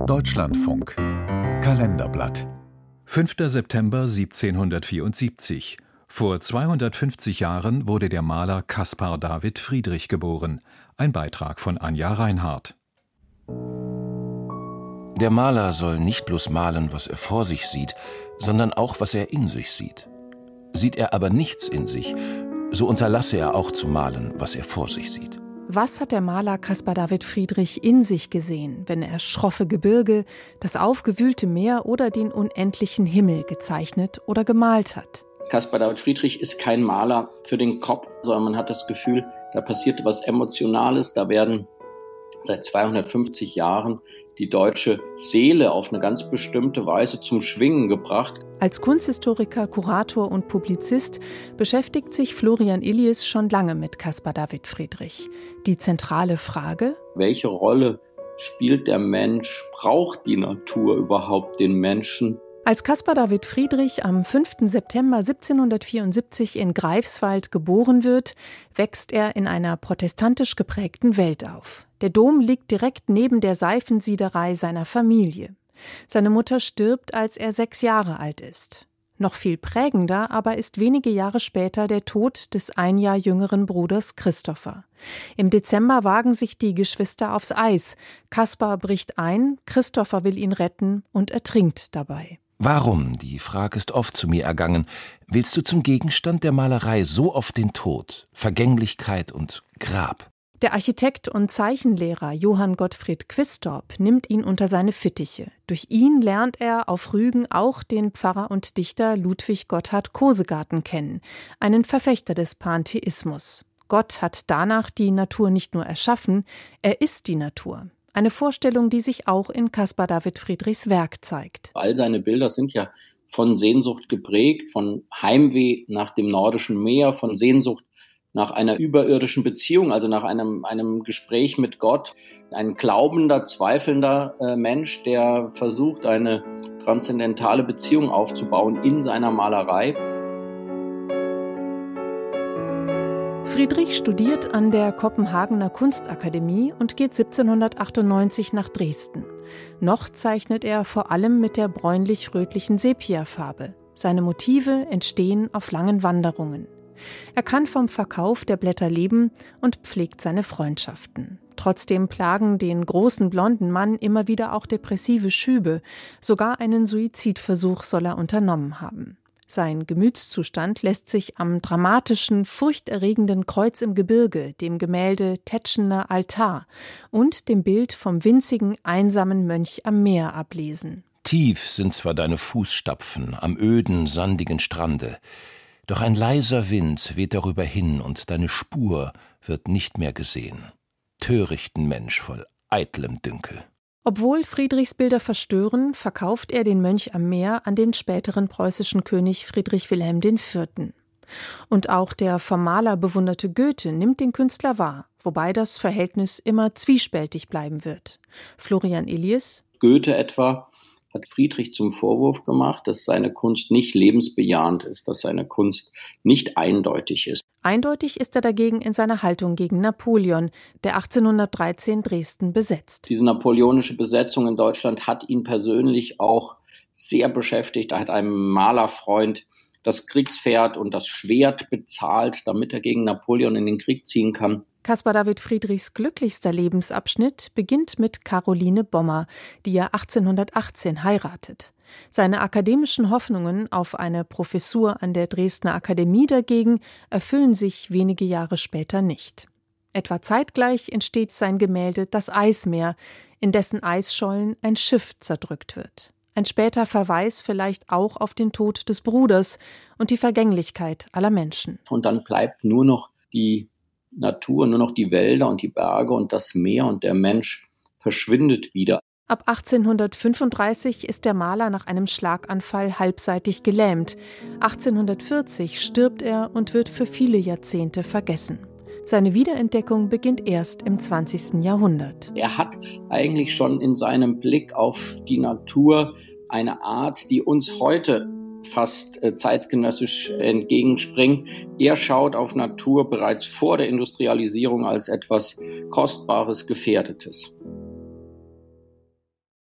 Deutschlandfunk Kalenderblatt 5. September 1774. Vor 250 Jahren wurde der Maler Caspar David Friedrich geboren. Ein Beitrag von Anja Reinhardt. Der Maler soll nicht bloß malen, was er vor sich sieht, sondern auch, was er in sich sieht. Sieht er aber nichts in sich, so unterlasse er auch zu malen, was er vor sich sieht. Was hat der Maler Caspar David Friedrich in sich gesehen, wenn er schroffe Gebirge, das aufgewühlte Meer oder den unendlichen Himmel gezeichnet oder gemalt hat? Caspar David Friedrich ist kein Maler für den Kopf, sondern man hat das Gefühl, da passierte was Emotionales, da werden seit 250 Jahren die deutsche Seele auf eine ganz bestimmte Weise zum Schwingen gebracht. Als Kunsthistoriker, Kurator und Publizist beschäftigt sich Florian Illies schon lange mit Caspar David Friedrich. Die zentrale Frage: Welche Rolle spielt der Mensch? Braucht die Natur überhaupt den Menschen? Als Caspar David Friedrich am 5. September 1774 in Greifswald geboren wird, wächst er in einer protestantisch geprägten Welt auf. Der Dom liegt direkt neben der Seifensiederei seiner Familie. Seine Mutter stirbt, als er 6 Jahre alt ist. Noch viel prägender aber ist wenige Jahre später der Tod des ein Jahr jüngeren Bruders Christopher. Im Dezember wagen sich die Geschwister aufs Eis. Caspar bricht ein, Christopher will ihn retten und ertrinkt dabei. Warum, die Frage ist oft zu mir ergangen, willst du zum Gegenstand der Malerei so oft den Tod, Vergänglichkeit und Grab? Der Architekt und Zeichenlehrer Johann Gottfried Quistorp nimmt ihn unter seine Fittiche. Durch ihn lernt er auf Rügen auch den Pfarrer und Dichter Ludwig Gotthard Kosegarten kennen, einen Verfechter des Pantheismus. Gott hat danach die Natur nicht nur erschaffen, er ist die Natur. Eine Vorstellung, die sich auch in Caspar David Friedrichs Werk zeigt. All seine Bilder sind ja von Sehnsucht geprägt, von Heimweh nach dem nordischen Meer, von Sehnsucht nach einer überirdischen Beziehung, also nach einem Gespräch mit Gott. Ein glaubender, zweifelnder Mensch, der versucht, eine transzendentale Beziehung aufzubauen in seiner Malerei. Friedrich studiert an der Kopenhagener Kunstakademie und geht 1798 nach Dresden. Noch zeichnet er vor allem mit der bräunlich-rötlichen Sepiafarbe. Seine Motive entstehen auf langen Wanderungen. Er kann vom Verkauf der Blätter leben und pflegt seine Freundschaften. Trotzdem plagen den großen blonden Mann immer wieder auch depressive Schübe. Sogar einen Suizidversuch soll er unternommen haben. Sein Gemütszustand lässt sich am dramatischen, furchterregenden Kreuz im Gebirge, dem Gemälde Tetschener Altar und dem Bild vom winzigen, einsamen Mönch am Meer ablesen. Tief sind zwar deine Fußstapfen am öden, sandigen Strande, doch ein leiser Wind weht darüber hin und deine Spur wird nicht mehr gesehen. Törichten Mensch voll eitlem Dünkel. Obwohl Friedrichs Bilder verstören, verkauft er den Mönch am Meer an den späteren preußischen König Friedrich Wilhelm IV. Und auch der vom Maler bewunderte Goethe nimmt den Künstler wahr, wobei das Verhältnis immer zwiespältig bleiben wird. Florian Illies: Goethe etwa hat Friedrich zum Vorwurf gemacht, dass seine Kunst nicht lebensbejahend ist, dass seine Kunst nicht eindeutig ist. Eindeutig ist er dagegen in seiner Haltung gegen Napoleon, der 1813 Dresden besetzt. Diese napoleonische Besetzung in Deutschland hat ihn persönlich auch sehr beschäftigt. Er hat einem Malerfreund das Kriegspferd und das Schwert bezahlt, damit er gegen Napoleon in den Krieg ziehen kann. Caspar David Friedrichs glücklichster Lebensabschnitt beginnt mit Caroline Bommer, die er 1818 heiratet. Seine akademischen Hoffnungen auf eine Professur an der Dresdner Akademie dagegen erfüllen sich wenige Jahre später nicht. Etwa zeitgleich entsteht sein Gemälde Das Eismeer, in dessen Eisschollen ein Schiff zerdrückt wird. Ein später Verweis vielleicht auch auf den Tod des Bruders und die Vergänglichkeit aller Menschen. Und dann bleibt nur noch die Natur, nur noch die Wälder und die Berge und das Meer, und der Mensch verschwindet wieder. Ab 1835 ist der Maler nach einem Schlaganfall halbseitig gelähmt. 1840 stirbt er und wird für viele Jahrzehnte vergessen. Seine Wiederentdeckung beginnt erst im 20. Jahrhundert. Er hat eigentlich schon in seinem Blick auf die Natur eine Art, die uns heute fast zeitgenössisch entgegenspringt. Er schaut auf Natur bereits vor der Industrialisierung als etwas Kostbares, Gefährdetes.